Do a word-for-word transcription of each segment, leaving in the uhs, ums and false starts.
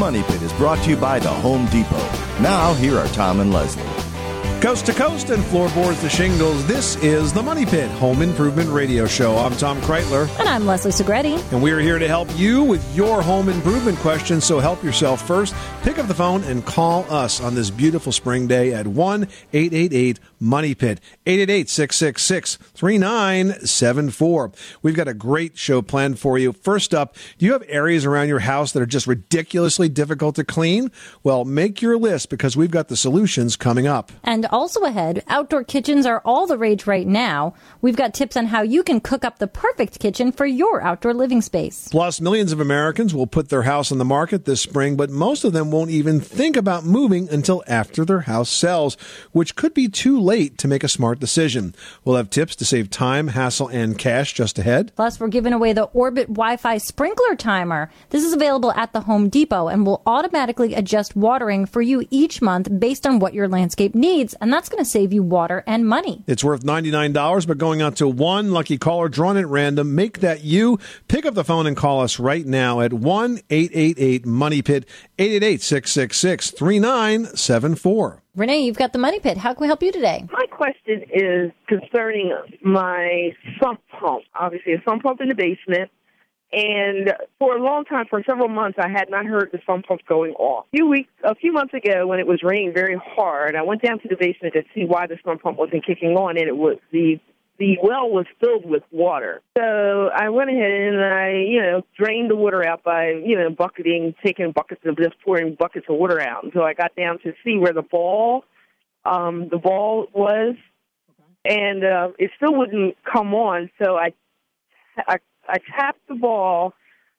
Money Pit is brought to you by the Home Depot. Now, here are Tom and Leslie. Coast to coast and floorboards to shingles, this is the Money Pit Home Improvement Radio Show. I'm Tom Kreitler. And I'm Leslie Segretti. And we are here to help you with your home improvement questions, so help yourself first. Pick up the phone and call us on this beautiful spring day at one eight eight eight Money Pit, eight eight eight, six six six, three nine seven four. We've got a great show planned for you. First up, do you have areas around your house that are just ridiculously difficult to clean? Well, make your list because we've got the solutions coming up. And also ahead, outdoor kitchens are all the rage right now. We've got tips on how you can cook up the perfect kitchen for your outdoor living space. Plus, millions of Americans will put their house on the market this spring, but most of them won't even think about moving until after their house sells, which could be too late to make a smart decision. We'll have tips to save time, hassle, and cash just ahead. Plus, we're giving away the Orbit Wi-Fi sprinkler timer. This is available at the Home Depot and will automatically adjust watering for you each month based on what your landscape needs. And that's going to save you water and money. It's worth ninety-nine dollars, but going out to one lucky caller drawn at random. Make that you. Pick up the phone and call us right now at one eight eight eight Money Pit, eight eight eight, six six six, three nine seven four. Renee, you've got the Money Pit. How can we help you today? My question is concerning my sump pump. Obviously, a sump pump in the basement. And for a long time, for several months, I had not heard the sump pump going off. A few weeks, a few months ago, when it was raining very hard, I went down to the basement to see why the sump pump wasn't kicking on, and it was the the well was filled with water. So I went ahead and I, you know, drained the water out by, you know, bucketing, taking buckets of just pouring buckets of water out. And so I got down to see where the ball, um, the ball was, and uh, it still wouldn't come on. So I, I I tapped the ball,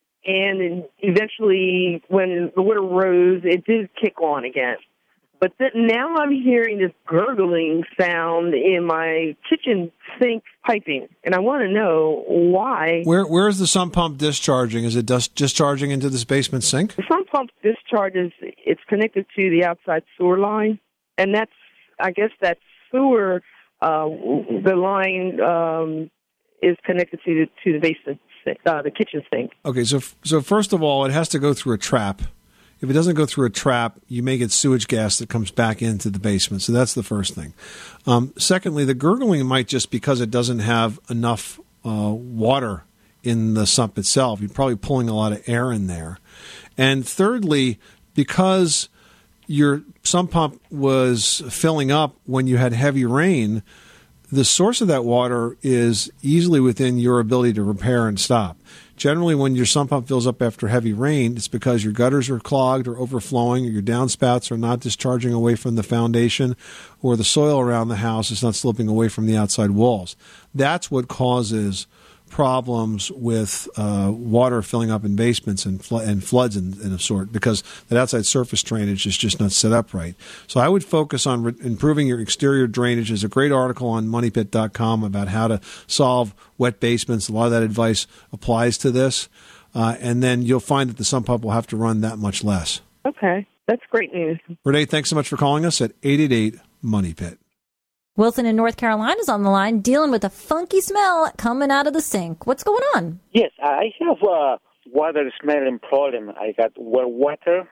and eventually, when the water rose, it did kick on again. But then, now I'm hearing this gurgling sound in my kitchen sink piping, and I want to know why. Where Where is the sump pump discharging? Is it just discharging into this basement sink? The sump pump discharges, it's connected to the outside sewer line, and that's, I guess that sewer, uh, the line... Um, is connected to the, to the basement, uh, the kitchen sink. Okay, so so first of all, it has to go through a trap. If it doesn't go through a trap, you may get sewage gas that comes back into the basement. So that's the first thing. Um, secondly, the gurgling might just because it doesn't have enough uh, water in the sump itself. You're probably pulling a lot of air in there. And thirdly, because your sump pump was filling up when you had heavy rain, the source of that water is easily within your ability to repair and stop. Generally, when your sump pump fills up after heavy rain, it's because your gutters are clogged or overflowing, or your downspouts are not discharging away from the foundation, or the soil around the house is not sloping away from the outside walls. That's what causes problems with uh, water filling up in basements and, fl- and floods and, and of sort, because that outside surface drainage is just not set up right. So I would focus on re- improving your exterior drainage. There's a great article on money pit dot com about how to solve wet basements. A lot of that advice applies to this. Uh, and then you'll find that the sump pump will have to run that much less. Okay. That's great news. Renee, thanks so much for calling us at eight eight eight Money Pit. Wilson in North Carolina is on the line dealing with a funky smell coming out of the sink. What's going on? Yes, I have a water smelling problem. I got well water,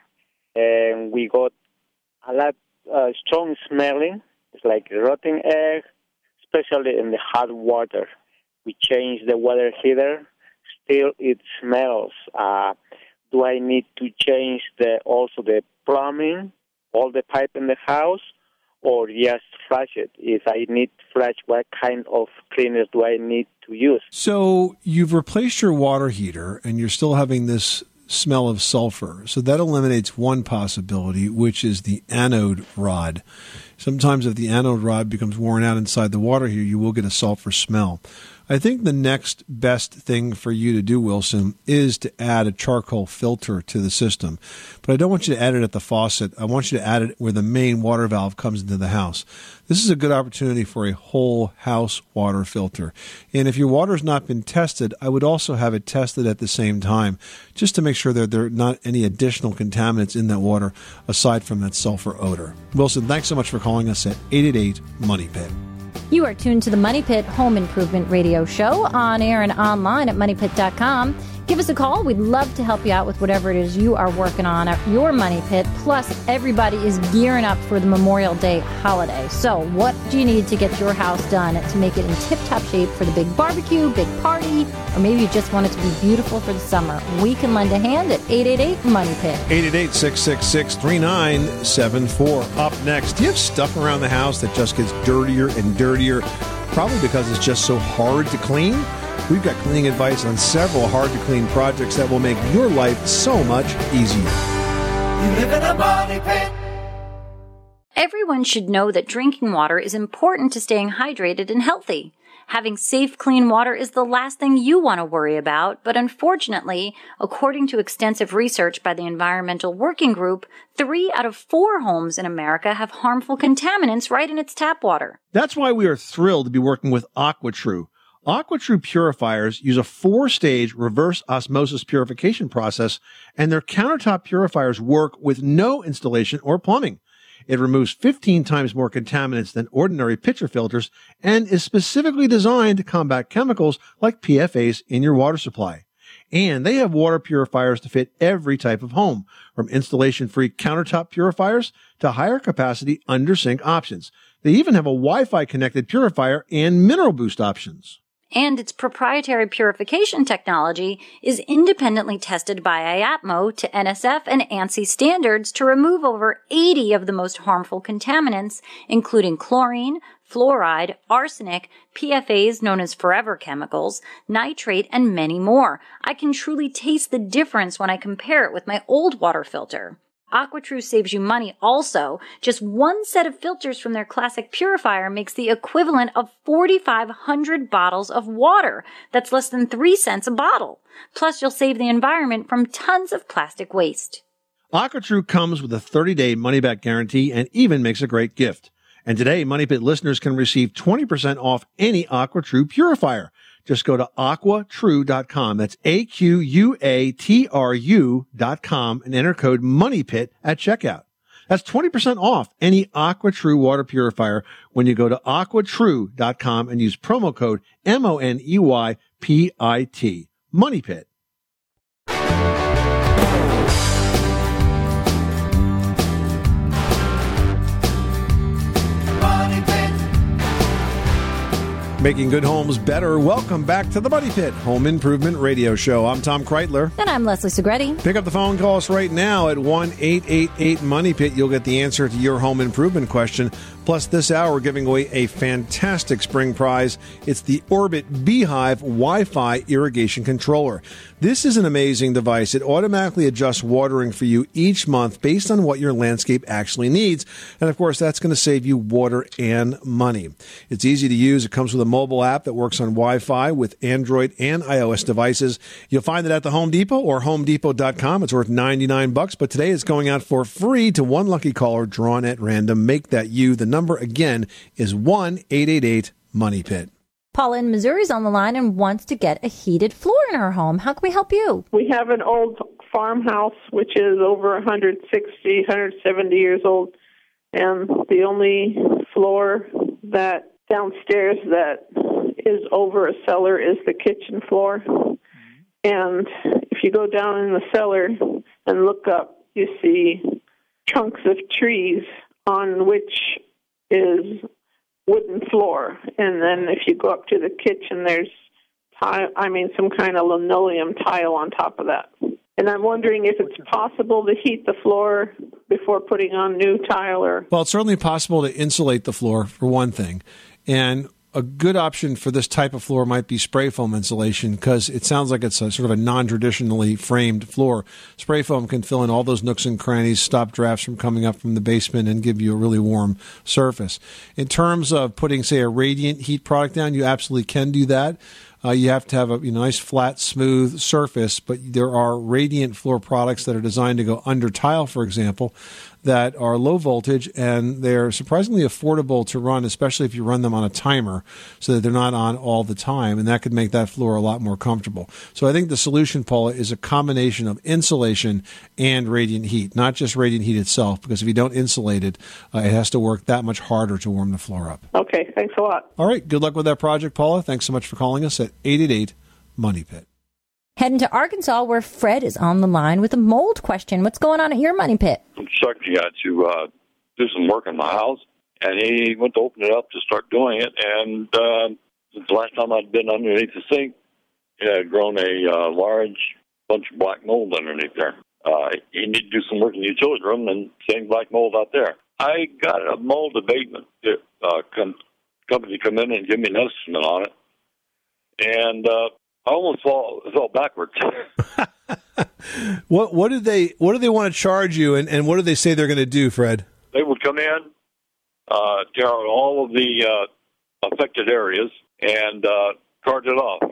and we got a lot uh, strong smelling. It's like rotten egg, especially in the hot water. We changed the water heater. Still, it smells. Uh, do I need to change the also the plumbing, all the pipe in the house? Or just flush it? If I need to flush, what kind of cleaners do I need to use? So you've replaced your water heater, and you're still having this smell of sulfur. So that eliminates one possibility, which is the anode rod. Sometimes if the anode rod becomes worn out inside the water heater, you will get a sulfur smell. I think the next best thing for you to do, Wilson, is to add a charcoal filter to the system. But I don't want you to add it at the faucet. I want you to add it where the main water valve comes into the house. This is a good opportunity for a whole house water filter. And if your water's not been tested, I would also have it tested at the same time, just to make sure that there are not any additional contaminants in that water aside from that sulfur odor. Wilson, thanks so much for calling us at eight eight eight Money Pit. You are tuned to the Money Pit Home Improvement Radio Show, on air and online at money pit dot com. Give us a call. We'd love to help you out with whatever it is you are working on at your Money Pit. Plus, everybody is gearing up for the Memorial Day holiday. So what do you need to get your house done to make it in tip-top shape for the big barbecue, big party, or maybe you just want it to be beautiful for the summer? We can lend a hand at eight eight eight, money pit. eight eight eight, six six six, three nine seven four. Up next, do you have stuff around the house that just gets dirtier and dirtier, probably because it's just so hard to clean? We've got cleaning advice on several hard-to-clean projects that will make your life so much easier. You live in a money pit. Everyone should know that drinking water is important to staying hydrated and healthy. Having safe, clean water is the last thing you want to worry about, but unfortunately, according to extensive research by the Environmental Working Group, three out of four homes in America have harmful contaminants right in its tap water. That's why we are thrilled to be working with AquaTrue. AquaTrue purifiers use a four-stage reverse osmosis purification process, and their countertop purifiers work with no installation or plumbing. It removes fifteen times more contaminants than ordinary pitcher filters and is specifically designed to combat chemicals like P F As in your water supply. And they have water purifiers to fit every type of home, from installation-free countertop purifiers to higher capacity under-sink options. They even have a Wi-Fi connected purifier and mineral boost options. And its proprietary purification technology is independently tested by I A T M O to N S F and ANSI standards to remove over eighty of the most harmful contaminants, including chlorine, fluoride, arsenic, P F As known as forever chemicals, nitrate, and many more. I can truly taste the difference when I compare it with my old water filter. AquaTrue saves you money also. Just one set of filters from their classic purifier makes the equivalent of forty-five hundred bottles of water. That's less than three cents a bottle. Plus, you'll save the environment from tons of plastic waste. AquaTrue comes with a thirty-day money-back guarantee and even makes a great gift. And today, Money Pit listeners can receive twenty percent off any AquaTrue purifier. Just go to aqua true dot com. That's A Q U A T R U dot com and enter code MONEYPIT at checkout. That's twenty percent off any AquaTrue water purifier when you go to aqua true dot com and use promo code M O N E Y P I T. MONEYPIT. Making good homes better. Welcome back to the Money Pit Home Improvement Radio Show. I'm Tom Kreitler. And I'm Leslie Segretti. Pick up the phone, call us right now at one eight eight eight money pit. You'll get the answer to your home improvement question. Plus, this hour, we're giving away a fantastic spring prize. It's the Orbit Beehive Wi-Fi Irrigation Controller. This is an amazing device. It automatically adjusts watering for you each month based on what your landscape actually needs. And, of course, that's going to save you water and money. It's easy to use. It comes with a mobile app that works on Wi-Fi with Android and iOS devices. You'll find it at the Home Depot or home depot dot com. It's worth ninety-nine bucks, but today it's going out for free to one lucky caller drawn at random. Make that you. The number again is one eight eight eight money pit. Paula in Missouri is on the line and wants to get a heated floor in her home. How can we help you? We have an old farmhouse which is over one hundred sixty, one hundred seventy years old, and the only floor that downstairs that is over a cellar is the kitchen floor. And if you go down in the cellar and look up, you see trunks of trees on which is wooden floor. And then if you go up to the kitchen, there's tile, I mean, some kind of linoleum tile on top of that. And I'm wondering if it's possible to heat the floor before putting on new tile. Or Well, it's certainly possible to insulate the floor, for one thing. And a good option for this type of floor might be spray foam insulation, because it sounds like it's a sort of a non-traditionally framed floor. Spray foam can fill in all those nooks and crannies, stop drafts from coming up from the basement, and give you a really warm surface. In terms of putting, say, a radiant heat product down, you absolutely can do that. Uh, you have to have a you know, nice, flat, smooth surface, but there are radiant floor products that are designed to go under tile, for example, that are low voltage, and they're surprisingly affordable to run, especially if you run them on a timer so that they're not on all the time, and that could make that floor a lot more comfortable. So I think the solution, Paula, is a combination of insulation and radiant heat, not just radiant heat itself, because if you don't insulate it, uh, it has to work that much harder to warm the floor up. Okay, thanks a lot. All right, good luck with that project, Paula. Thanks so much for calling us at eight eight eight, money pit. Heading to Arkansas, where Fred is on the line with a mold question. What's going on at your money pit? I'm instructing you to uh, do some work in my house, and he went to open it up to start doing it, and uh, since the last time I'd been underneath the sink, it had grown a uh, large bunch of black mold underneath there. Uh, he needed to do some work in the utility room, and same black mold out there. I got a mold abatement uh, com- company to come in and give me an estimate on it, and uh, I almost fell, fell backwards. What what did they what do they want to charge you, and, and what do they say they're going to do, Fred? They would come in, uh, tear out all of the uh, affected areas, and uh, charge it off,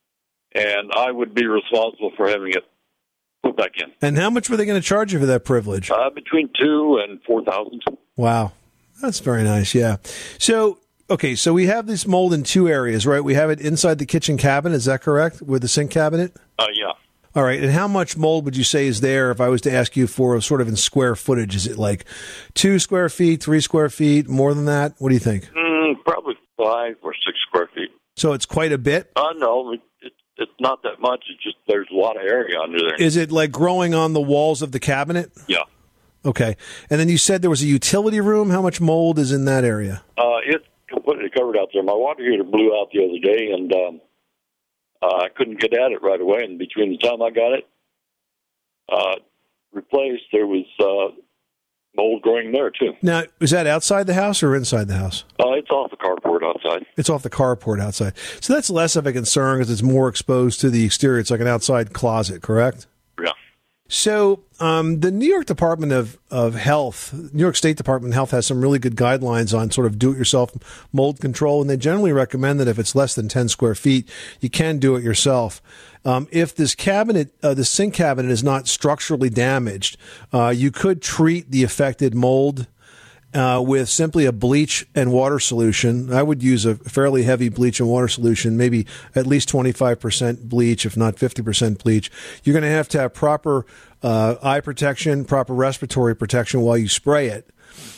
and I would be responsible for having it put back in. And how much were they going to charge you for that privilege? Uh, between two and four thousand. Wow, that's very nice. Yeah. So. Okay, so we have this mold in two areas, right? We have it inside the kitchen cabinet, is that correct, with the sink cabinet? Uh, yeah. All right, and how much mold would you say is there if I was to ask you for sort of in square footage? Is it like two square feet, three square feet, more than that? What do you think? Mm, probably five or six square feet. So it's quite a bit? Uh, no, it, it, it's not that much. It's just there's a lot of area under there. Is it like growing on the walls of the cabinet? Yeah. Okay, and then you said there was a utility room. How much mold is in that area? Uh, it's completely covered out there. My water heater blew out the other day, and um, uh, I couldn't get at it right away. And between the time I got it uh, replaced, there was uh, mold growing there, too. Now, is that outside the house or inside the house? Uh, it's off the carport outside. It's off the carport outside. So that's less of a concern because it's more exposed to the exterior. It's like an outside closet, correct? Yeah. So um, the New York Department of, of Health, New York State Department of Health has some really good guidelines on sort of do-it-yourself mold control, and they generally recommend that if it's less than ten square feet, you can do it yourself. Um, if this cabinet, uh, the sink cabinet is not structurally damaged, uh, you could treat the affected mold Uh, with simply a bleach and water solution. I would use a fairly heavy bleach and water solution, maybe at least twenty-five percent bleach, if not fifty percent bleach. You're going to have to have proper uh, eye protection, proper respiratory protection while you spray it,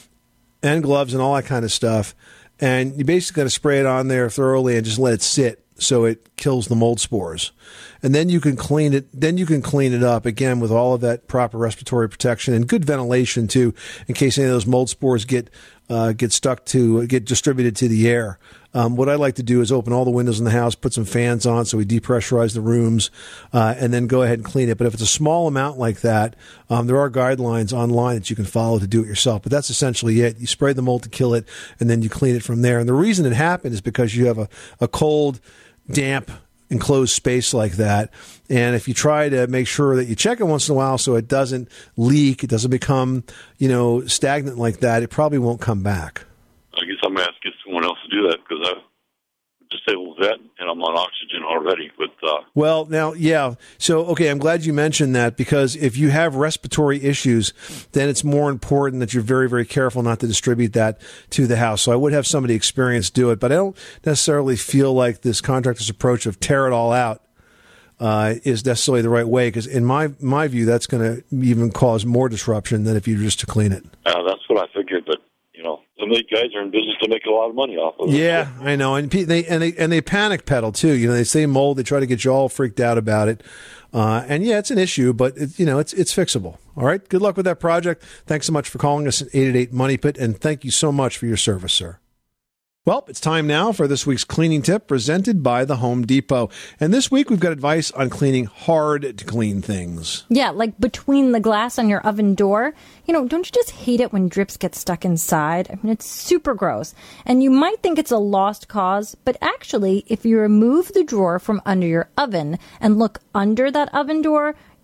and gloves and all that kind of stuff. And you basically got to spray it on there thoroughly and just let it sit so it kills the mold spores. And then you can clean it. Then you can clean it up again with all of that proper respiratory protection and good ventilation too, in case any of those mold spores get uh, get stuck to get distributed to the air. Um, what I like to do is open all the windows in the house, put some fans on so we depressurize the rooms, uh, and then go ahead and clean it. But if it's a small amount like that, um, there are guidelines online that you can follow to do it yourself. But that's essentially it. You spray the mold to kill it, and then you clean it from there. And the reason it happened is because you have a, a cold, damp, enclosed space like that. And if you try to make sure that you check it once in a while so it doesn't leak, it doesn't become, you know, stagnant like that, it probably won't come back. I guess I'm going to have to get someone else to do that because I'm a disabled vet and I'm on oxygen already. But uh... Well, now, yeah. So, okay, I'm glad you mentioned that because if you have respiratory issues, then it's more important that you're very, very careful not to distribute that to the house. So I would have somebody experienced do it, but I don't necessarily feel like this contractor's approach of tear it all out uh, is necessarily the right way because in my my view, that's going to even cause more disruption than if you were just to clean it. Uh, that's what I figured, but you know, some of these guys are in business to make a lot of money off of it. Yeah, I know, and they and they and they panic pedal too. You know, they say mold, they try to get you all freaked out about it, uh, and yeah, it's an issue, but it, you know, it's it's fixable. All right, good luck with that project. Thanks so much for calling us at eight eight eight money pit, and thank you so much for your service, sir. Well, it's time now for this week's cleaning tip presented by the Home Depot. And this week we've got advice on cleaning hard to clean things. Yeah, like between the glass on your oven door. You know, don't you just hate it when drips get stuck inside? I mean, it's super gross. And you might think it's a lost cause, but actually, if you remove the drawer from under your oven and look under that oven door,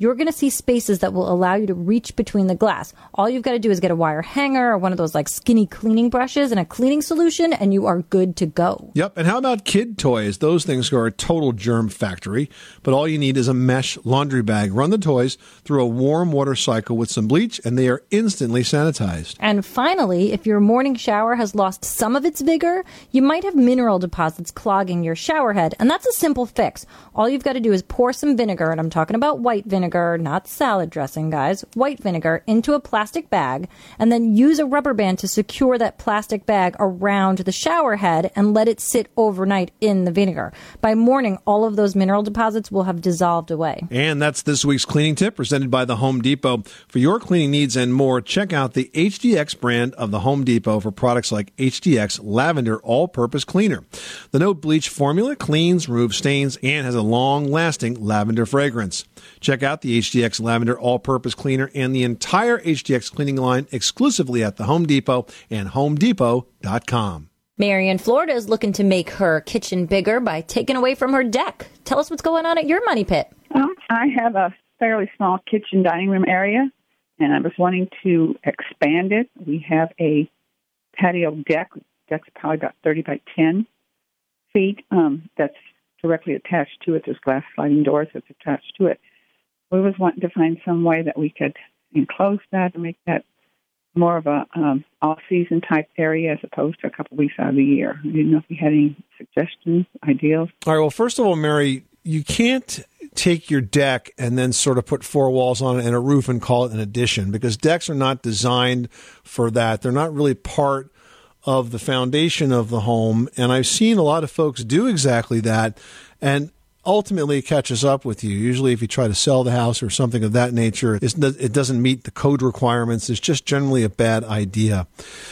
you're going to see spaces that will allow you to reach between the glass. All you've got to do is get a wire hanger or one of those like skinny cleaning brushes and a cleaning solution, and you are good to go. Yep. And how about kid toys? Those things are a total germ factory, but all you need is a mesh laundry bag. Run the toys through a warm water cycle with some bleach, and they are instantly sanitized. And finally, if your morning shower has lost some of its vigor, you might have mineral deposits clogging your shower head, and that's a simple fix. All you've got to do is pour some vinegar, and I'm talking about white vinegar, not salad dressing, guys, white vinegar, into a plastic bag, and then use a rubber band to secure that plastic bag around the shower head and let it sit overnight in the vinegar. By morning, all of those mineral deposits will have dissolved away. And that's this week's cleaning tip presented by the Home Depot. For your cleaning needs and more, check out the H D X brand of the Home Depot for products like H D X Lavender All-Purpose Cleaner. The no bleach formula cleans, removes stains, and has a long-lasting lavender fragrance. Check out the H D X Lavender All-Purpose Cleaner and the entire H D X cleaning line exclusively at the Home Depot and home depot dot com. Mary in Florida is looking to make her kitchen bigger by taking away from her deck. Tell us what's going on at your money pit. Um, I have a fairly small kitchen dining room area, and I was wanting to expand it. We have a patio deck. The deck's probably about thirty by ten feet. Um, that's directly attached to it. There's glass sliding doors that's attached to it. We was wanting to find some way that we could enclose that and make that more of a um, all-season type area as opposed to a couple weeks out of the year. I didn't know if you had any suggestions, ideas. All right, well, first of all, Mary, you can't take your deck and then sort of put four walls on it and a roof and call it an addition, because decks are not designed for that. They're not really part of the foundation of the home, and I've seen a lot of folks do exactly that, and ultimately it catches up with you. Usually if you try to sell the house or something of that nature, it's, it doesn't meet the code requirements. It's just generally a bad idea.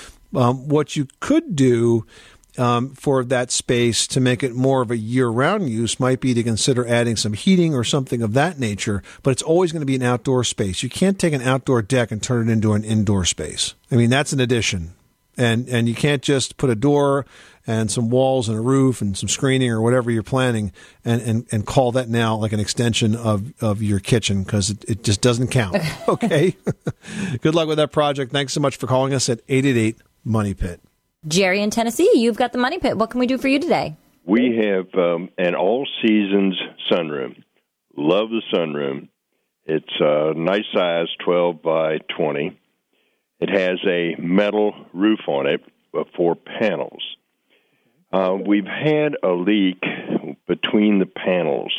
Um, what you could do um, for that space to make it more of a year-round use might be to consider adding some heating or something of that nature, but it's always going to be an outdoor space. You can't take an outdoor deck and turn it into an indoor space. I mean, that's an addition. And and you can't just put a door and some walls and a roof and some screening or whatever you're planning and, and, and call that now like an extension of, of your kitchen, because it, it just doesn't count. Okay? Good luck with that project. Thanks so much for calling us at eight eight eight, Money Pit. Jerry in Tennessee, you've got the Money Pit. What can we do for you today? We have um, an all-seasons sunroom. Love the sunroom. It's a nice size, twelve by twenty. It has a metal roof on it with four panels. Uh, we've had a leak between the panels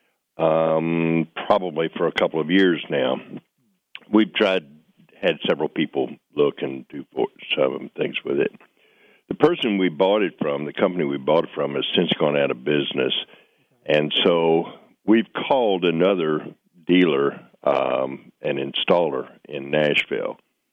um, probably for a couple of years now. We've tried, had several people look and do some things with it. The person we bought it from, the company we bought it from, has since gone out of business. And so we've called another dealer, um, an installer in Nashville.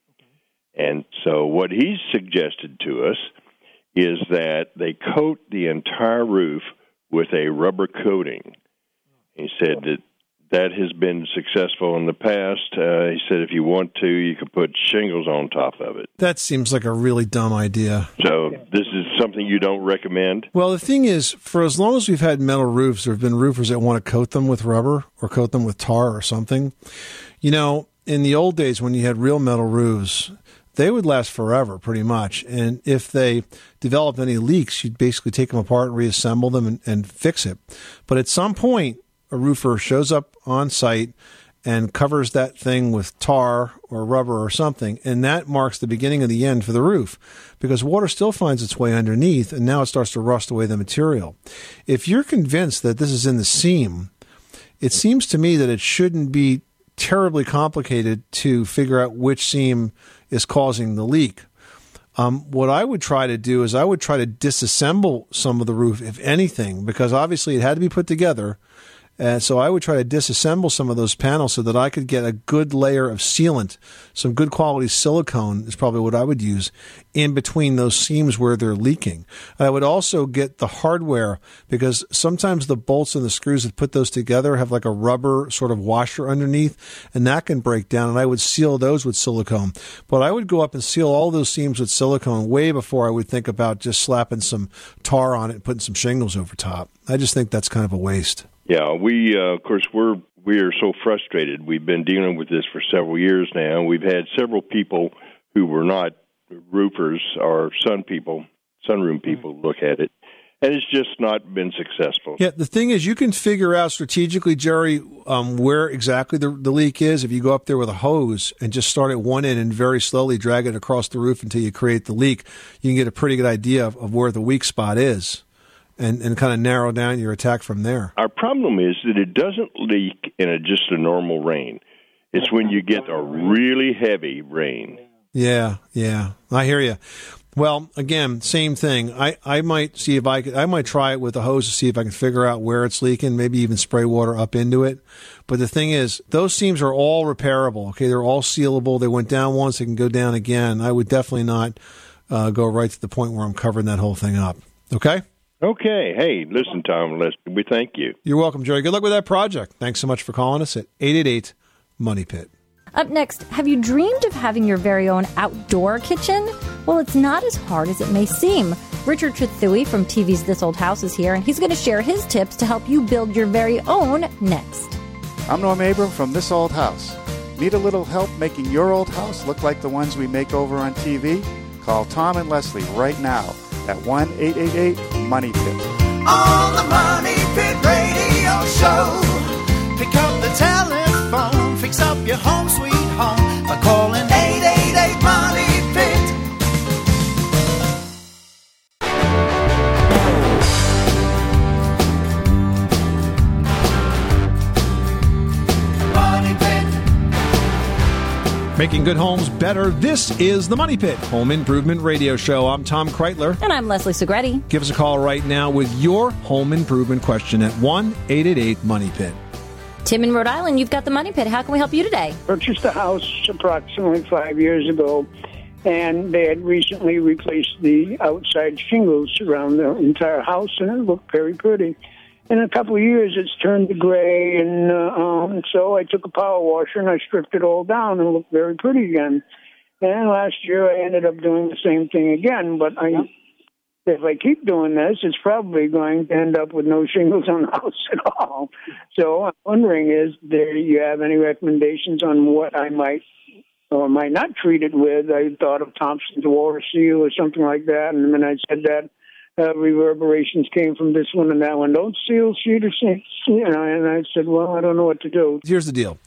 And so what he's suggested to us is that they coat the entire roof with a rubber coating. He said that that has been successful in the past. Uh, he said if you want to, you could put shingles on top of it. That seems like a really dumb idea. So this is something you don't recommend? Well, the thing is, for as long as we've had metal roofs, there have been roofers that want to coat them with rubber or coat them with tar or something. You know, in the old days when you had real metal roofs, they would last forever, pretty much. And if they developed any leaks, you'd basically take them apart and reassemble them and, and fix it. But at some point, a roofer shows up on site and covers that thing with tar or rubber or something, and that marks the beginning of the end for the roof, because water still finds its way underneath, and now it starts to rust away the material. If you're convinced that this is in the seam, it seems to me that it shouldn't be terribly complicated to figure out which seam is causing the leak. Um, what I would try to do is I would try to disassemble some of the roof, if anything, because obviously it had to be put together. And so I would try to disassemble some of those panels so that I could get a good layer of sealant. Some good quality silicone is probably what I would use in between those seams where they're leaking. I would also get the hardware, because sometimes the bolts and the screws that put those together have like a rubber sort of washer underneath, and that can break down, and I would seal those with silicone. But I would go up and seal all those seams with silicone way before I would think about just slapping some tar on it and putting some shingles over top. I just think that's kind of a waste. Yeah, we, uh, of course, we're we are so frustrated. We've been dealing with this for several years now. We've had several people who were not roofers or sun people, sunroom people look at it, and it's just not been successful. Yeah, the thing is, you can figure out strategically, Jerry, um, where exactly the, the leak is. If you go up there with a hose and just start at one end and very slowly drag it across the roof until you create the leak, you can get a pretty good idea of, of where the weak spot is and, and kind of narrow down your attack from there. Our problem is that it doesn't leak in a, just a normal rain. It's when you get a really heavy rain. Yeah, yeah, I hear you. Well, again, same thing. I, I might see if I could. I might try it with a hose to see if I can figure out where it's leaking. Maybe even spray water up into it. But the thing is, those seams are all repairable. Okay, they're all sealable. They went down once; they can go down again. I would definitely not uh, go right to the point where I'm covering that whole thing up. Okay. Okay. Hey, listen, Tom. Listen, we thank you. You're welcome, Jerry. Good luck with that project. Thanks so much for calling us at eight eight eight Money Pit. Up next, have you dreamed of having your very own outdoor kitchen? Well, it's not as hard as it may seem. Richard Trethewey from T V's This Old House is here, and he's going to share his tips to help you build your very own next. I'm Norm Abram from This Old House. Need a little help making your old house look like the ones we make over on T V? Call Tom and Leslie right now at one eight eight eight Money Pit. On the Money Pit Radio Show, pick up the telephone, fix up your home sweet home by calling eight eight eight Money Pit. Money Pit. Making good homes better. This is the Money Pit Home Improvement Radio Show. I'm Tom Kreitler. And I'm Leslie Segretti. Give us a call right now with your home improvement question at one eight eight eight Money Pit. Tim in Rhode Island, you've got the Money Pit. How can we help you today? Purchased a house approximately five years ago, and they had recently replaced the outside shingles around the entire house, and it looked very pretty. In a couple of years, it's turned to gray, and uh, um, so I took a power washer and I stripped it all down, and it looked very pretty again. And last year, I ended up doing the same thing again, but I... If I keep doing this, it's probably going to end up with no shingles on the house at all. So I'm wondering, is there you have any recommendations on what I might or might not treat it with? I thought of Thompson's Water Seal or something like that, and then I said that uh, reverberations came from this one and that one. Don't seal cedar, you know. And I said, well, I don't know what to do. Here's the deal.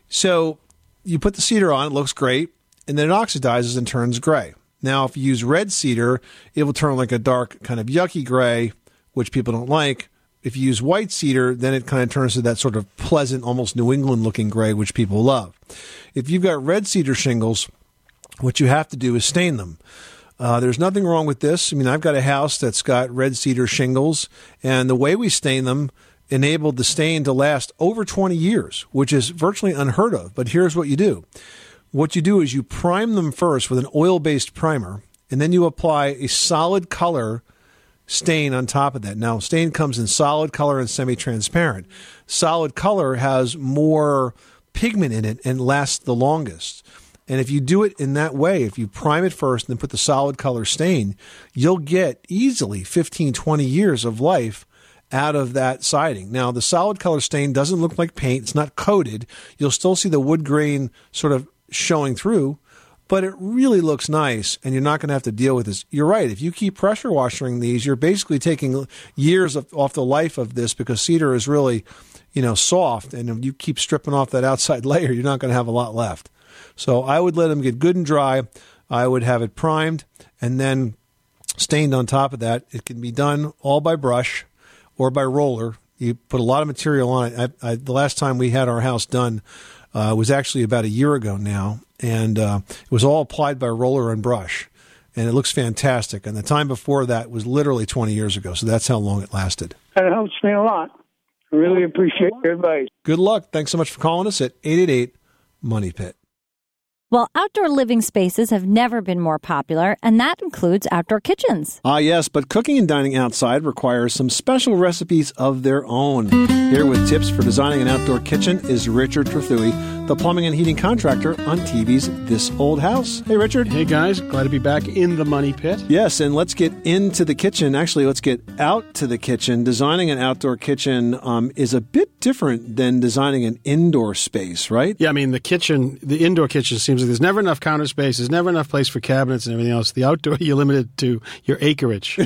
So you put the cedar on, it looks great, and then it oxidizes and turns gray. Now, if you use red cedar, it will turn like a dark kind of yucky gray, which people don't like. If you use white cedar, then it kind of turns to that sort of pleasant, almost New England-looking gray, which people love. If you've got red cedar shingles, what you have to do is stain them. Uh, there's nothing wrong with this. I mean, I've got a house that's got red cedar shingles, and the way we stain them enabled the stain to last over twenty years, which is virtually unheard of. But here's what you do. What you do is you prime them first with an oil-based primer, and then you apply a solid color stain on top of that. Now, stain comes in solid color and semi-transparent. Solid color has more pigment in it and lasts the longest. And if you do it in that way, if you prime it first and then put the solid color stain, you'll get easily fifteen, twenty years of life out of that siding. Now, the solid color stain doesn't look like paint. It's not coated. You'll still see the wood grain sort of showing through, but it really looks nice, and you're not going to have to deal with this. You're right. If you keep pressure washing these, you're basically taking years of, off the life of this, because cedar is really, you know, soft, and if you keep stripping off that outside layer, you're not going to have a lot left. So I would let them get good and dry. I would have it primed and then stained on top of that. It can be done all by brush or by roller. You put a lot of material on it. I, I, the last time we had our house done, Uh, it was actually about a year ago now, and uh, it was all applied by roller and brush, and it looks fantastic. And the time before that was literally twenty years ago, so that's how long it lasted. That helps me a lot. I really appreciate your advice. Good luck. Thanks so much for calling us at eight eight eight Money Pit. Well, outdoor living spaces have never been more popular, and that includes outdoor kitchens. Ah, yes, but cooking and dining outside requires some special recipes of their own. Here with tips for designing an outdoor kitchen is Richard Trethewey, the plumbing and heating contractor on T V's This Old House. Hey, Richard. Hey, guys. Glad to be back in the money pit. Yes, and let's get into the kitchen. Actually, let's get out to the kitchen. Designing an outdoor kitchen um, is a bit different than designing an indoor space, right? Yeah, I mean, the kitchen, the indoor kitchen seems like there's never enough counter space. There's never enough place for cabinets and everything else. The outdoor, you're limited to your acreage.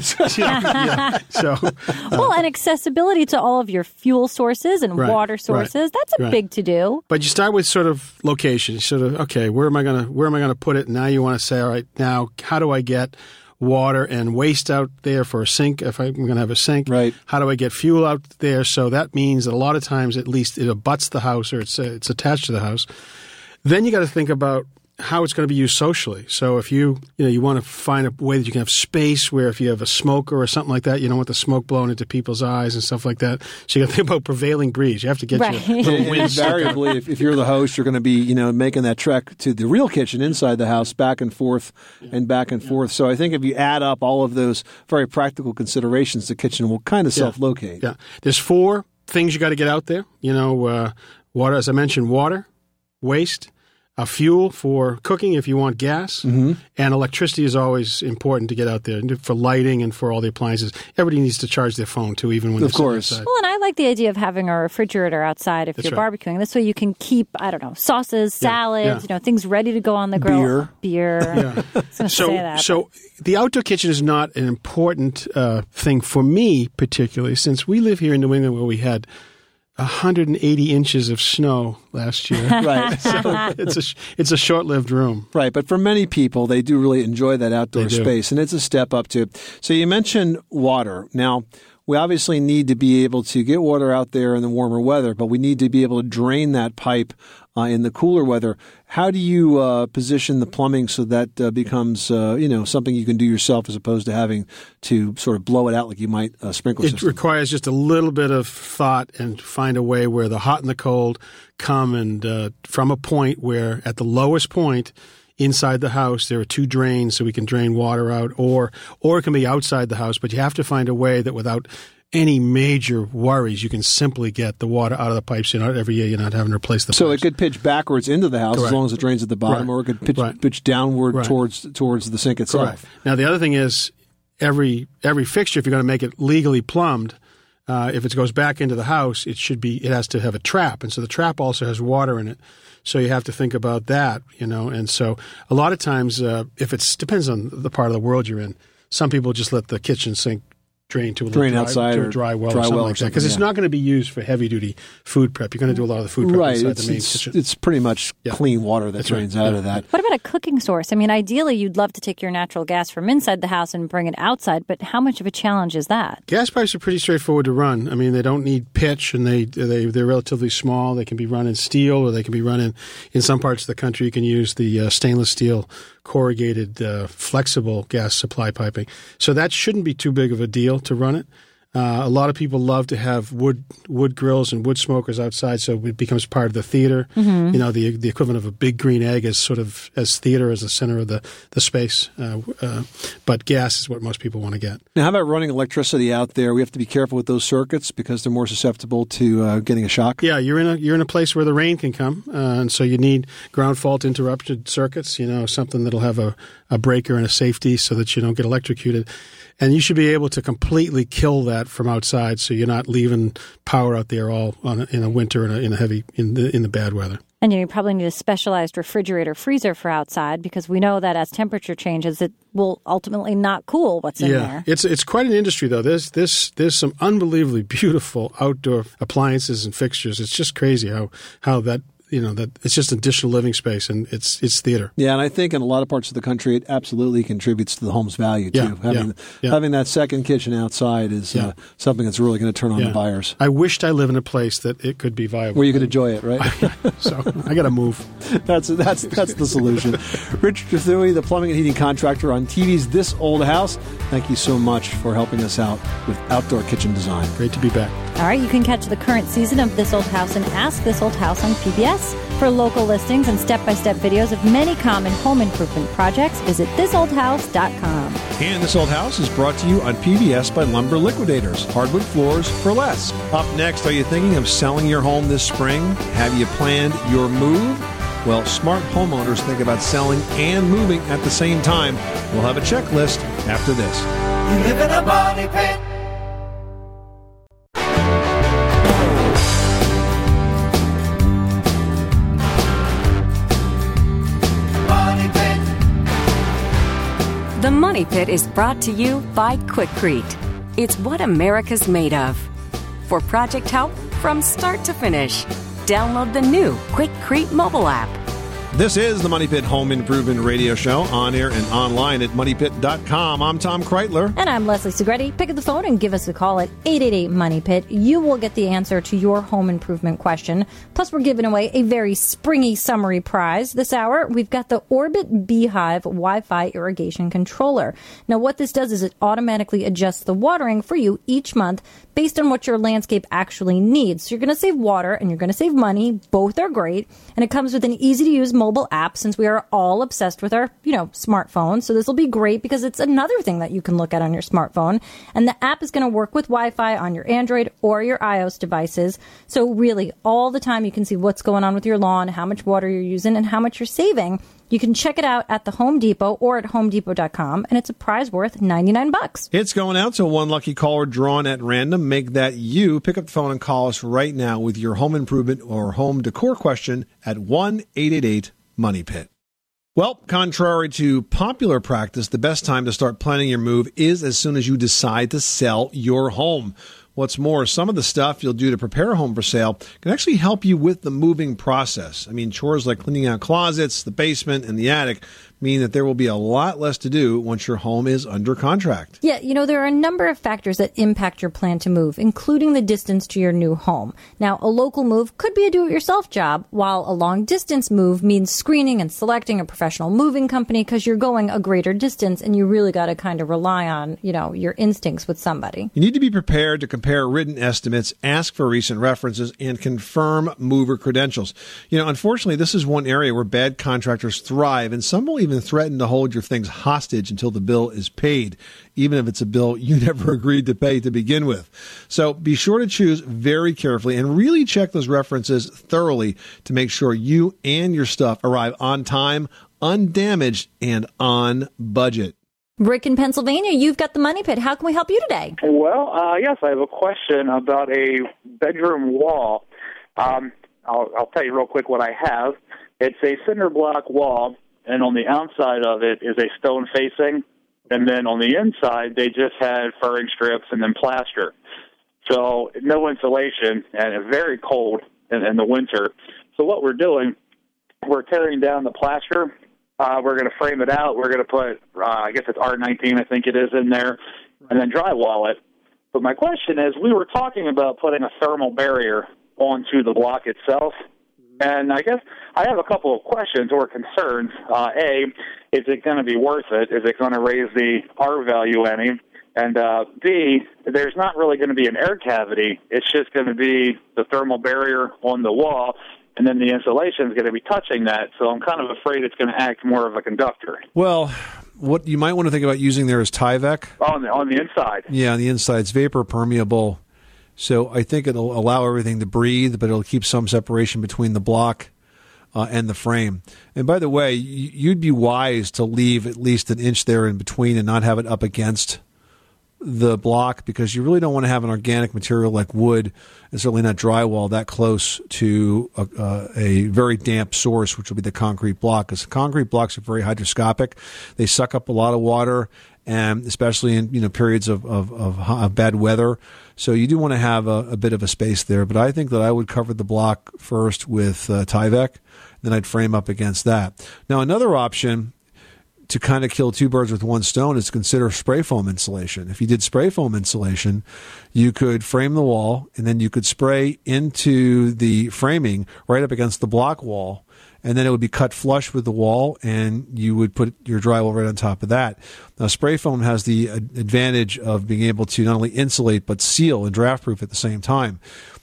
yeah. So, uh, well, and accessibility to all of your fuel sources and right, water sources. Right, that's a right. big to-do. But you start with sort of location. Sort of, okay, where am I going to where am I going to put it? Now you want to say, all right, now how do I get water and waste out there for a sink if I'm going to have a sink? Right. How do I get fuel out there? So that means that a lot of times, at least, it abuts the house or it's uh, it's attached to the house. Then you got to think about how it's going to be used socially. So if you, you know, you want to find a way that you can have space where if you have a smoker or something like that, you don't want the smoke blowing into people's eyes and stuff like that. So you got to think about prevailing breeze. You have to get right. your little wind. Invariably, if, if you're the host, you're going to be, you know, making that trek to the real kitchen inside the house, back and forth and back and forth. So I think if you add up all of those very practical considerations, the kitchen will kind of yeah. self-locate. Yeah. There's four things you got to get out there. You know, uh, water, as I mentioned, water, waste, a fuel for cooking if you want gas, mm-hmm. and electricity is always important to get out there for lighting and for all the appliances. Everybody needs to charge their phone too, even when of they're course. outside. Well, and I like the idea of having a refrigerator outside if That's you're right. barbecuing. This way you can keep, I don't know, sauces, Yeah, salads, yeah. you know, things ready to go on the grill. Beer. Beer. Yeah. I was going to So, say that. so the outdoor kitchen is not an important uh, thing for me particularly, since we live here in New England where we had one hundred eighty inches of snow last year. Right. So it's a it's a short-lived room. Right, but for many people, they do really enjoy that outdoor They do. space, and it's a step up to. So you mentioned water. Now, we obviously need to be able to get water out there in the warmer weather, but we need to be able to drain that pipe uh, in the cooler weather. How do you uh, position the plumbing so that uh, becomes, uh, you know, something you can do yourself as opposed to having to sort of blow it out like you might a sprinkler It system? requires just a little bit of thought and find a way where the hot and the cold come and uh, from a point where at the lowest point inside the house there are two drains so we can drain water out, or or it can be outside the house, but you have to find a way that without any major worries you can simply get the water out of the pipes. You're not every year you're not having to replace the So pipes. it could pitch backwards into the house Correct. as long as it drains at the bottom, Right. or it could pitch, Right. pitch downward Right. towards towards the sink itself. Correct. Now, the other thing is every every fixture, if you're going to make it legally plumbed, uh, if it goes back into the house, it should be it has to have a trap, and so the trap also has water in it. So you have to think about that, you know. And so a lot of times, uh, if it's depends on the part of the world you're in, some people just let the kitchen sink drain to a Drain dry, outside to or a dry well dry or something well or like that, because something, it's yeah. not going to be used for heavy duty food prep. You're going to do a lot of the food prep Right, inside it's, the main it's, kitchen. it's pretty much Yeah. clean water that That's right. drains out Yeah. of that. What about a cooking source? I mean, ideally, you'd love to take your natural gas from inside the house and bring it outside, but how much of a challenge is that? Gas pipes are pretty straightforward to run. I mean, they don't need pitch, and they they they're relatively small. They can be run in steel, or they can be run in. In some parts of the country, you can use the uh, stainless steel corrugated, uh, flexible gas supply piping. So that shouldn't be too big of a deal to run it. Uh, a lot of people love to have wood wood grills and wood smokers outside, so it becomes part of the theater. Mm-hmm. You know, the the equivalent of a big green egg is sort of as theater as the center of the the space. Uh, uh, but gas is what most people want to get. Now, how about running electricity out there? We have to be careful with those circuits because they're more susceptible to uh, getting a shock. Yeah, you're in a you're in a place where the rain can come, uh, and so you need ground fault interrupted circuits. You know, something that'll have a, a breaker and a safety so that you don't get electrocuted. And you should be able to completely kill that from outside, so you're not leaving power out there all on a, in a winter and in, in a heavy in the in the bad weather. And you probably need a specialized refrigerator freezer for outside, because we know that as temperature changes, it will ultimately not cool what's in yeah, there. it's it's quite an industry though. There's this there's some unbelievably beautiful outdoor appliances and fixtures. It's just crazy how how that. You know, that it's just additional living space, and it's it's theater. Yeah, and I think in a lot of parts of the country, it absolutely contributes to the home's value, too. Yeah, having, yeah, yeah. having that second kitchen outside is Yeah. uh, something that's really going to turn on Yeah. the buyers. I wished I lived in a place that it could be viable. Where you could enjoy it, right? So I got to move. that's that's that's the solution. Richard Trethewey, the plumbing and heating contractor on T V's This Old House. Thank you so much for helping us out with outdoor kitchen design. Great to be back. All right, you can catch the current season of This Old House and Ask This Old House on P B S. For local listings and step-by-step videos of many common home improvement projects, visit this old house dot com. And This Old House is brought to you on P B S by Lumber Liquidators. Hardwood floors for less. Up next, are you thinking of selling your home this spring? Have you planned your move? Well, smart homeowners think about selling and moving at the same time. We'll have a checklist after this. You live in a money pit. The Money Pit is brought to you by Quikrete. It's what America's made of. For project help from start to finish, download the new Quikrete mobile app. This is the Money Pit Home Improvement Radio Show, on air and online at money pit dot com. I'm Tom Kreitler. And I'm Leslie Segretti. Pick up the phone and give us a call at eight eight eight, money pit. You will get the answer to your home improvement question. Plus, we're giving away a very springy summery prize. This hour, we've got the Orbit Beehive Wi-Fi Irrigation Controller. Now, what this does is it automatically adjusts the watering for you each month based on what your landscape actually needs. So you're going to save water and you're going to save money. Both are great. And it comes with an easy-to-use mobile app, since we are all obsessed with our, you know, smartphones. So this will be great because it's another thing that you can look at on your smartphone. And the app is going to work with Wi-Fi on your Android or your iOS devices. So really, all the time you can see what's going on with your lawn, how much water you're using, and how much you're saving. You can check it out at the Home Depot or at home depot dot com, and it's a prize worth ninety-nine bucks. It's going out to one lucky caller drawn at random. Make that you. Pick up the phone and call us right now with your home improvement or home decor question at one eight eight eight, money pit. Well, contrary to popular practice, the best time to start planning your move is as soon as you decide to sell your home. What's more, some of the stuff you'll do to prepare a home for sale can actually help you with the moving process. I mean, chores like cleaning out closets, the basement, and the attic mean that there will be a lot less to do once your home is under contract. Yeah, you know, there are a number of factors that impact your plan to move, including the distance to your new home. Now, a local move could be a do-it-yourself job, while a long-distance move means screening and selecting a professional moving company because you're going a greater distance and you really got to kind of rely on, you know, your instincts with somebody. You need to be prepared to compare written estimates, ask for recent references, and confirm mover credentials. You know, unfortunately, this is one area where bad contractors thrive, and some will even threaten to hold your things hostage until the bill is paid, even if it's a bill you never agreed to pay to begin with. So be sure to choose very carefully and really check those references thoroughly to make sure you and your stuff arrive on time, undamaged, and on budget. Rick in Pennsylvania, you've got the Money Pit. How can we help you today? Well, uh, yes, I have a question about a bedroom wall. Um, I'll, I'll tell you real quick what I have. It's a cinder block wall, and on the outside of it is a stone facing, and then on the inside they just had furring strips and then plaster. So no insulation, and very cold in, in the winter. So what we're doing, we're tearing down the plaster. Uh, we're going to frame it out. We're going to put, uh, I guess it's R nineteen, I think it is, in there, and then drywall it. But my question is, we were talking about putting a thermal barrier onto the block itself. And I guess I have a couple of questions or concerns. Uh, A, is it going to be worth it? Is it going to raise the R value any? And uh, B, there's not really going to be an air cavity. It's just going to be the thermal barrier on the wall, and then the insulation is going to be touching that. So I'm kind of afraid it's going to act more of a conductor. Well, what you might want to think about using there is Tyvek. On the, on the inside. Yeah, on the inside. It's vapor permeable. So I think it'll allow everything to breathe, but it'll keep some separation between the block uh, and the frame. And by the way, you'd be wise to leave at least an inch there in between and not have it up against the block, because you really don't want to have an organic material like wood, and certainly not drywall, that close to a, uh, a very damp source, which will be the concrete block. Because concrete blocks are very hydroscopic. They suck up a lot of water, and especially in you know periods of, of, of, of bad weather. So you do want to have a, a bit of a space there. But I think that I would cover the block first with uh, Tyvek, then I'd frame up against that. Now, another option to kind of kill two birds with one stone is to consider spray foam insulation. If you did spray foam insulation, you could frame the wall, and then you could spray into the framing right up against the block wall, and then it would be cut flush with the wall, and you would put your drywall right on top of that. Now, spray foam has the advantage of being able to not only insulate but seal and draft proof at the same time.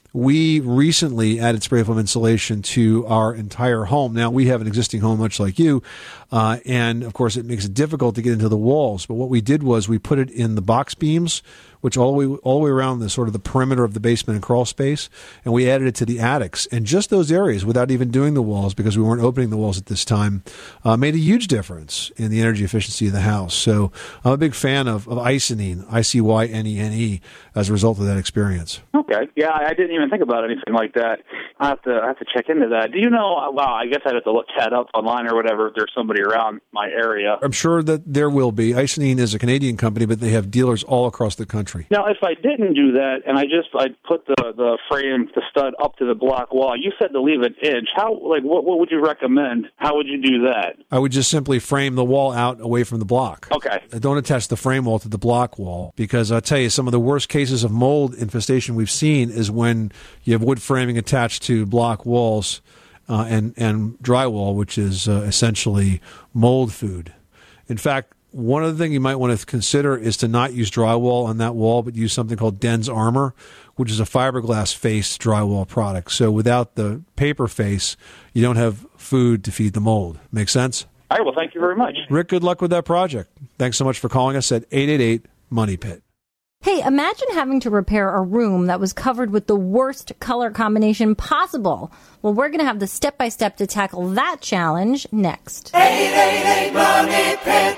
we recently added spray foam insulation to our entire home. Now, we have an existing home, much like you, uh, and of course, it makes it difficult to get into the walls. But what we did was we put it in the box beams, which all the way all the way around the sort of the perimeter of the basement and crawl space, and we added it to the attics. And just those areas, without even doing the walls, because we weren't opening the walls at this time, uh, made a huge difference in the energy efficiency of the house. So I'm a big fan of, of Icynene, I C Y N E N E, as a result of that experience. Okay. Yeah, I didn't even think about anything like that. I have to I have to check into that. Do you know, well, I guess I'd have to look that up online or whatever if there's somebody around my area. I'm sure that there will be. Icynene is a Canadian company, but they have dealers all across the country. Now, if I didn't do that and I just I put the, the frame, the stud up to the block wall, you said to leave an inch. How, like, what, what would you recommend? How would you do that? I would just simply frame the wall out away from the block. Okay. Don't attach the frame wall to the block wall, because I'll tell you, some of the worst cases of mold infestation we've seen is when you have wood framing attached to block walls uh, and, and drywall, which is uh, essentially mold food. In fact, one of the things you might want to consider is to not use drywall on that wall, but use something called Den's Armor, which is a fiberglass face drywall product. So without the paper face, you don't have food to feed the mold. Make sense? All right, well, thank you very much. Rick, good luck with that project. Thanks so much for calling us at eight eight eight, money pit. Hey, imagine having to repair a room that was covered with the worst color combination possible. Well, we're going to have the step-by-step to tackle that challenge next. eight eight eight, money pit.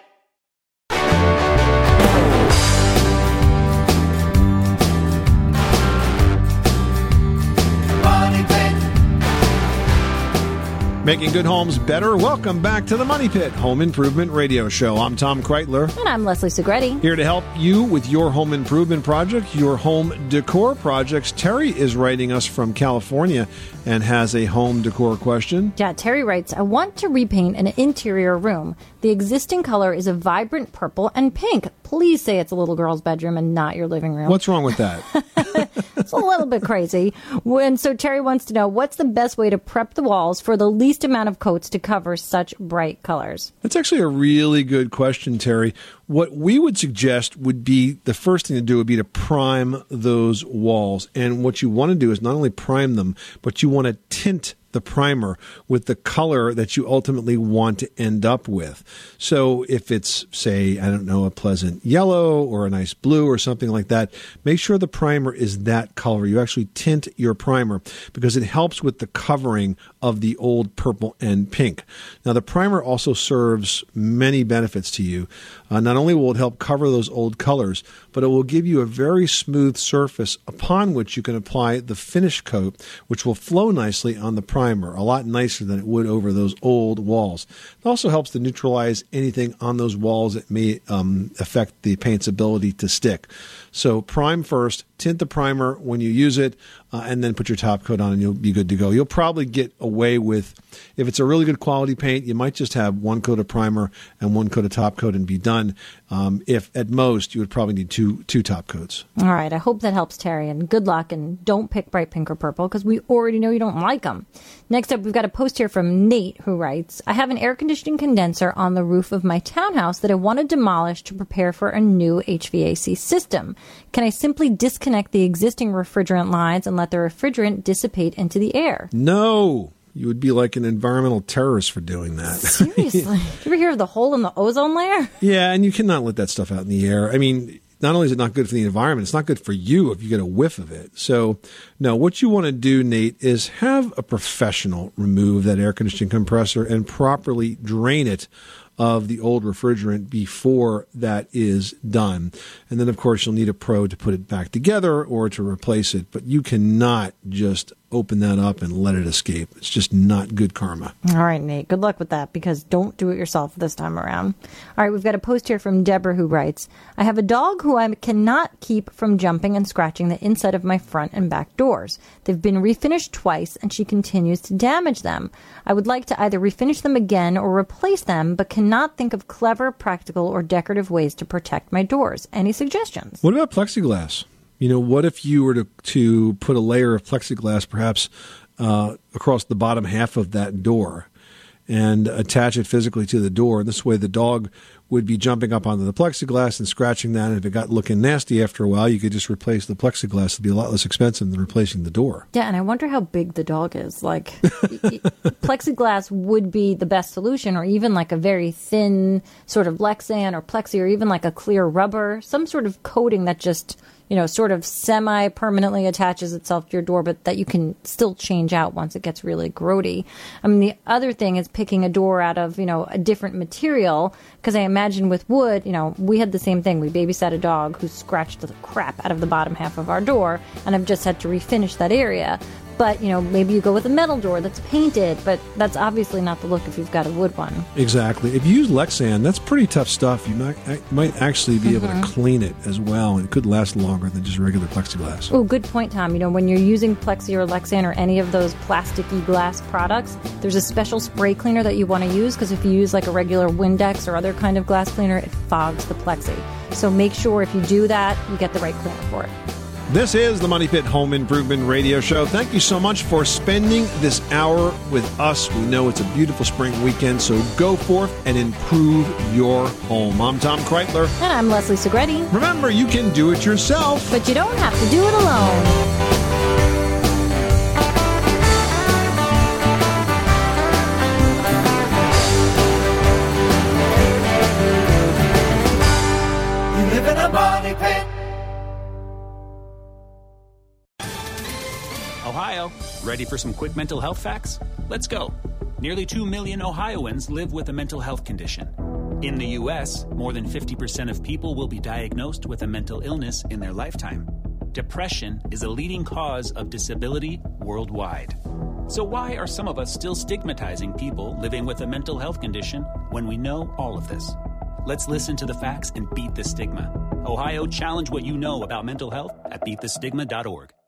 Making good homes better. Welcome back to the Money Pit Home Improvement Radio Show. I'm Tom Kreitler. And I'm Leslie Segretti. Here to help you with your home improvement project, your home decor projects. Terry is writing us from California and has a home decor question. Yeah, Terry writes, I want to repaint an interior room. The existing color is a vibrant purple and pink. Please say it's a little girl's bedroom and not your living room. What's wrong with that? It's a little bit crazy. And so Terry wants to know, what's the best way to prep the walls for the least amount of coats to cover such bright colors? That's actually a really good question, Terry. What we would suggest would be, the first thing to do would be to prime those walls. And what you want to do is not only prime them, but you want to tint the primer with the color that you ultimately want to end up with. So if it's, say, I don't know, a pleasant yellow or a nice blue or something like that, make sure the primer is that color. You actually tint your primer because it helps with the covering of the old purple and pink. Now, the primer also serves many benefits to you. Uh, not only will it help cover those old colors, but it will give you a very smooth surface upon which you can apply the finish coat, which will flow nicely on the primer, a lot nicer than it would over those old walls. It also helps to neutralize anything on those walls that may um, affect the paint's ability to stick. So prime first, tint the primer when you use it, uh, and then put your top coat on and you'll be good to go. You'll probably get away with, if it's a really good quality paint, you might just have one coat of primer and one coat of top coat and be done. Um, if at most, you would probably need two two top coats. All right. I hope that helps, Terry, and good luck. And don't pick bright pink or purple because we already know you don't like them. Next up, we've got a post here from Nate who writes, I have an air conditioning condenser on the roof of my townhouse that I want to demolish to prepare for a new H V A C system. Can I simply disconnect the existing refrigerant lines and let the refrigerant dissipate into the air? No. You would be like an environmental terrorist for doing that. Seriously? You ever hear of the hole in the ozone layer? Yeah, and you cannot let that stuff out in the air. I mean, not only is it not good for the environment, it's not good for you if you get a whiff of it. So, no, what you want to do, Nate, is have a professional remove that air conditioning compressor and properly drain it of the old refrigerant before that is done. And then, of course, you'll need a pro to put it back together or to replace it. But you cannot just open that up and let it escape. It's just not good karma. All right, Nate. Good luck with that because don't do it yourself this time around. All right, we've got a post here from Deborah who writes, I have a dog who I cannot keep from jumping and scratching the inside of my front and back doors. They've been refinished twice and she continues to damage them. I would like to either refinish them again or replace them, but cannot think of clever, practical, or decorative ways to protect my doors. Any suggestions? What about plexiglass? You know, what if you were to, to put a layer of plexiglass perhaps uh, across the bottom half of that door and attach it physically to the door? And this way the dog would be jumping up onto the plexiglass and scratching that. And if it got looking nasty after a while, you could just replace the plexiglass. It'd be a lot less expensive than replacing the door. Yeah, and I wonder how big the dog is. Like, plexiglass would be the best solution, or even like a very thin sort of Lexan or Plexi, or even like a clear rubber, some sort of coating that just, you know, sort of semi-permanently attaches itself to your door, but that you can still change out once it gets really grody. I mean, the other thing is picking a door out of, you know, a different material, because I imagine with wood, you know, we had the same thing. We babysat a dog who scratched the crap out of the bottom half of our door, and I've just had to refinish that area. But, you know, maybe you go with a metal door that's painted, but that's obviously not the look if you've got a wood one. Exactly. If you use Lexan, that's pretty tough stuff. You might, might actually be Mm-hmm. able to clean it as well, and it could last longer than just regular plexiglass. Oh, good point, Tom. You know, when you're using Plexi or Lexan or any of those plasticky glass products, there's a special spray cleaner that you want to use, because if you use like a regular Windex or other kind of glass cleaner, it fogs the Plexi. So make sure if you do that, you get the right cleaner for it. This is the Money Pit Home Improvement Radio Show. Thank you so much for spending this hour with us. We know it's a beautiful spring weekend, so go forth and improve your home. I'm Tom Kreitler. And I'm Leslie Segretti. Remember, you can do it yourself, but you don't have to do it alone. You live in a money pit. Ohio, ready for some quick mental health facts? Let's go. Nearly two million Ohioans live with a mental health condition. In the U S, more than fifty percent of people will be diagnosed with a mental illness in their lifetime. Depression is a leading cause of disability worldwide. So why are some of us still stigmatizing people living with a mental health condition when we know all of this? Let's listen to the facts and beat the stigma. Ohio, challenge what you know about mental health at beat the stigma dot org.